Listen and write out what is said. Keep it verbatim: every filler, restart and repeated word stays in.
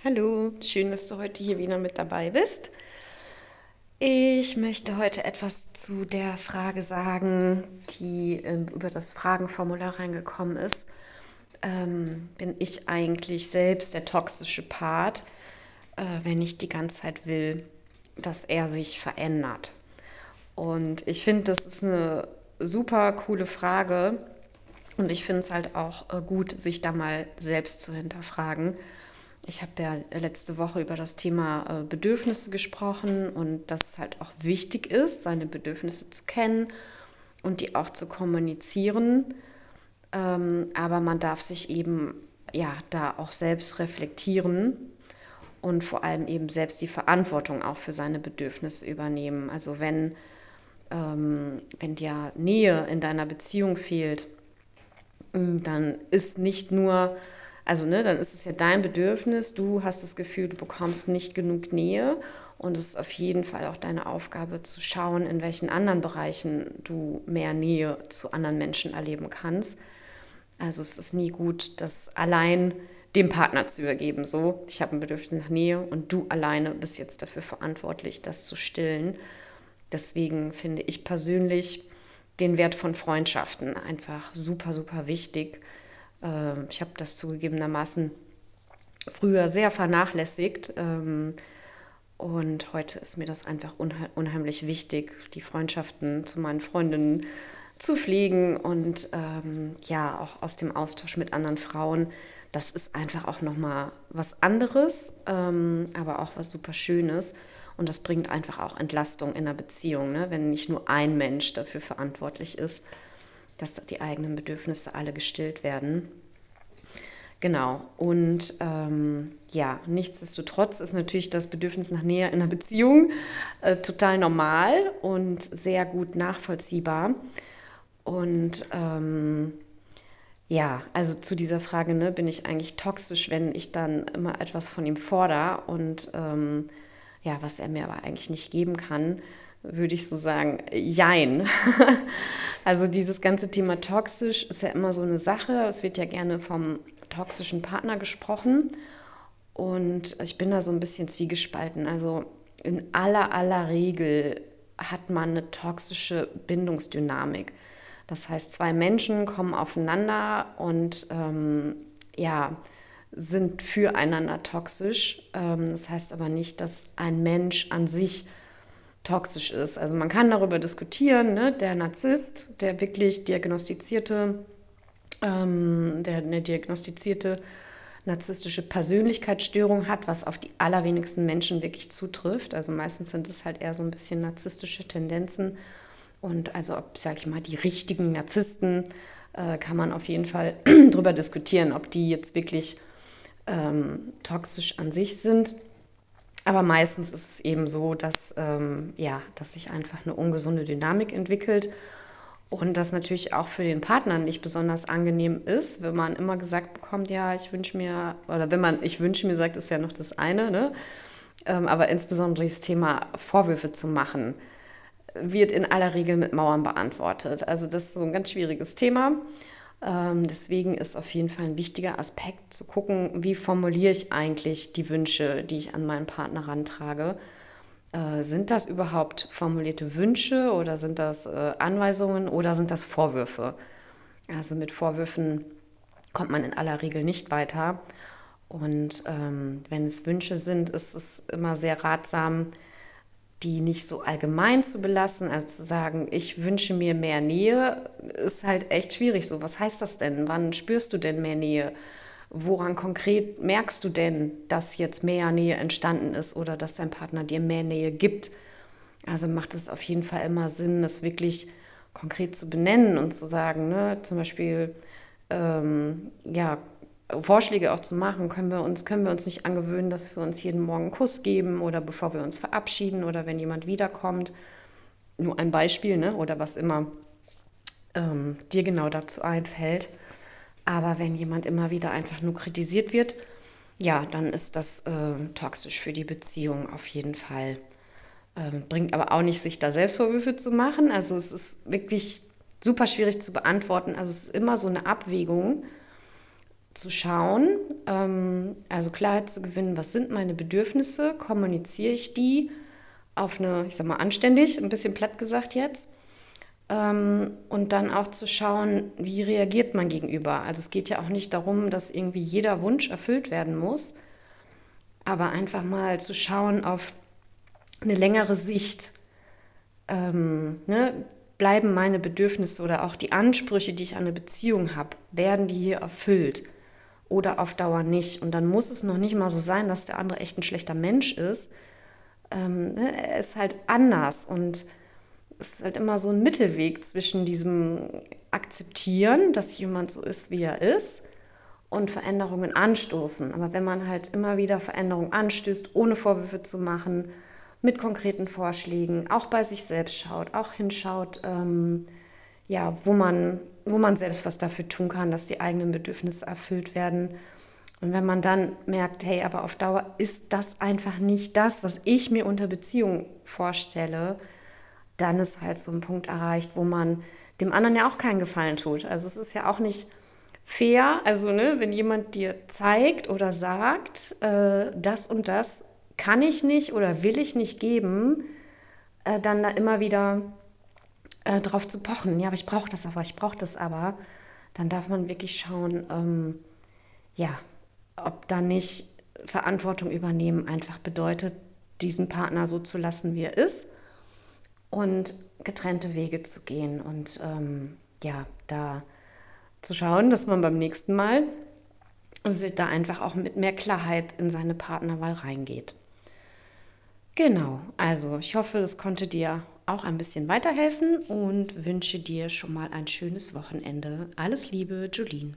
Hallo, schön, dass du heute hier wieder mit dabei bist. Ich möchte heute etwas zu der Frage sagen, die ähm, über das Fragenformular reingekommen ist. Ähm, bin ich eigentlich selbst der toxische Part, äh, wenn ich die ganze Zeit will, dass er sich verändert? Und ich finde, das ist eine super coole Frage. Und ich finde es halt auch äh, gut, sich da mal selbst zu hinterfragen. Ich habe ja letzte Woche über das Thema äh, Bedürfnisse gesprochen und dass es halt auch wichtig ist, seine Bedürfnisse zu kennen und die auch zu kommunizieren. Ähm, aber man darf sich eben ja da auch selbst reflektieren und vor allem eben selbst die Verantwortung auch für seine Bedürfnisse übernehmen. Also wenn, ähm, wenn dir Nähe in deiner Beziehung fehlt, dann ist nicht nur, also ne, dann ist es ja dein Bedürfnis, du hast das Gefühl, du bekommst nicht genug Nähe und es ist auf jeden Fall auch deine Aufgabe zu schauen, in welchen anderen Bereichen du mehr Nähe zu anderen Menschen erleben kannst. Also es ist nie gut, das allein dem Partner zu übergeben. So, ich habe ein Bedürfnis nach Nähe und du alleine bist jetzt dafür verantwortlich, das zu stillen. Deswegen finde ich persönlich den Wert von Freundschaften einfach super, super wichtig. Ähm, ich habe das zugegebenermaßen früher sehr vernachlässigt. Ähm, und heute ist mir das einfach unhe unheimlich wichtig, die Freundschaften zu meinen Freundinnen zu pflegen und ähm, ja, auch aus dem Austausch mit anderen Frauen. Das ist einfach auch nochmal was anderes, ähm, aber auch was super Schönes. Und das bringt einfach auch Entlastung in der Beziehung, ne? Wenn nicht nur ein Mensch dafür verantwortlich ist, dass die eigenen Bedürfnisse alle gestillt werden. Genau. Und ähm, ja, nichtsdestotrotz ist natürlich das Bedürfnis nach Nähe in einer Beziehung äh, total normal und sehr gut nachvollziehbar. Und ähm, ja, also zu dieser Frage, ne, bin ich eigentlich toxisch, wenn ich dann immer etwas von ihm fordere und ähm, ja, was er mir aber eigentlich nicht geben kann, würde ich so sagen, jein. Also dieses ganze Thema toxisch ist ja immer so eine Sache. Es wird ja gerne vom toxischen Partner gesprochen und ich bin da so ein bisschen zwiegespalten. Also in aller, aller Regel hat man eine toxische Bindungsdynamik. Das heißt, zwei Menschen kommen aufeinander und ähm, ja, sind füreinander toxisch. Ähm, das heißt aber nicht, dass ein Mensch an sich toxisch ist. Also man kann darüber diskutieren, ne? Der Narzisst, der wirklich diagnostizierte, ähm, der eine diagnostizierte narzisstische Persönlichkeitsstörung hat, was auf die allerwenigsten Menschen wirklich zutrifft. Also meistens sind es halt eher so ein bisschen narzisstische Tendenzen. Und also ob, sage ich mal, die richtigen Narzissten äh, kann man auf jeden Fall drüber diskutieren, ob die jetzt wirklich ähm, toxisch an sich sind. Aber meistens ist es eben so, dass, ähm, ja, dass sich einfach eine ungesunde Dynamik entwickelt und das natürlich auch für den Partner nicht besonders angenehm ist, wenn man immer gesagt bekommt, ja, ich wünsche mir, oder wenn man ich wünsche mir sagt, ist ja noch das eine, ne? Ähm, aber insbesondere das Thema Vorwürfe zu machen, wird in aller Regel mit Mauern beantwortet. Also das ist so ein ganz schwieriges Thema. Ähm, deswegen ist auf jeden Fall ein wichtiger Aspekt zu gucken, wie formuliere ich eigentlich die Wünsche, die ich an meinen Partner rantrage. Äh, sind das überhaupt formulierte Wünsche oder sind das äh, Anweisungen oder sind das Vorwürfe? Also mit Vorwürfen kommt man in aller Regel nicht weiter. Und ähm, wenn es Wünsche sind, ist es immer sehr ratsam, die nicht so allgemein zu belassen, also zu sagen, ich wünsche mir mehr Nähe, ist halt echt schwierig so. Was heißt das denn? Wann spürst du denn mehr Nähe? Woran konkret merkst du denn, dass jetzt mehr Nähe entstanden ist oder dass dein Partner dir mehr Nähe gibt? Also macht es auf jeden Fall immer Sinn, das wirklich konkret zu benennen und zu sagen, ne, zum Beispiel, ähm, ja, Vorschläge auch zu machen, können wir uns, können wir uns nicht angewöhnen, dass wir uns jeden Morgen einen Kuss geben oder bevor wir uns verabschieden oder wenn jemand wiederkommt. Nur ein Beispiel, ne? Oder was immer ähm, dir genau dazu einfällt. Aber wenn jemand immer wieder einfach nur kritisiert wird, ja, dann ist das äh, toxisch für die Beziehung auf jeden Fall. Ähm, bringt aber auch nicht, sich da Selbstvorwürfe zu machen. Also es ist wirklich super schwierig zu beantworten. Also es ist immer so eine Abwägung zu schauen, ähm, also Klarheit zu gewinnen, was sind meine Bedürfnisse, kommuniziere ich die auf eine, ich sag mal, anständig, ein bisschen platt gesagt jetzt. Ähm, und dann auch zu schauen, wie reagiert man gegenüber. Also es geht ja auch nicht darum, dass irgendwie jeder Wunsch erfüllt werden muss, aber einfach mal zu schauen auf eine längere Sicht. Ähm, ne? Bleiben meine Bedürfnisse oder auch die Ansprüche, die ich an eine Beziehung habe, werden die hier erfüllt oder auf Dauer nicht? Und dann muss es noch nicht mal so sein, dass der andere echt ein schlechter Mensch ist. Ähm, ne? Er ist halt anders und es ist halt immer so ein Mittelweg zwischen diesem Akzeptieren, dass jemand so ist, wie er ist, und Veränderungen anstoßen. Aber wenn man halt immer wieder Veränderungen anstößt, ohne Vorwürfe zu machen, mit konkreten Vorschlägen, auch bei sich selbst schaut, auch hinschaut, ähm, ja, wo man, wo man selbst was dafür tun kann, dass die eigenen Bedürfnisse erfüllt werden. Und wenn man dann merkt, hey, aber auf Dauer ist das einfach nicht das, was ich mir unter Beziehung vorstelle, dann ist halt so ein Punkt erreicht, wo man dem anderen ja auch keinen Gefallen tut. Also es ist ja auch nicht fair, also ne, wenn jemand dir zeigt oder sagt, äh, das und das kann ich nicht oder will ich nicht geben, äh, dann da immer wieder äh, drauf zu pochen. Ja, aber ich brauche das aber, ich brauche das aber. Dann darf man wirklich schauen, ähm, ja, ob da nicht Verantwortung übernehmen einfach bedeutet, diesen Partner so zu lassen, wie er ist und getrennte Wege zu gehen und ähm, ja, da zu schauen, dass man beim nächsten Mal sich da einfach auch mit mehr Klarheit in seine Partnerwahl reingeht. Genau, also ich hoffe, das konnte dir auch ein bisschen weiterhelfen und wünsche dir schon mal ein schönes Wochenende. Alles Liebe, Julien.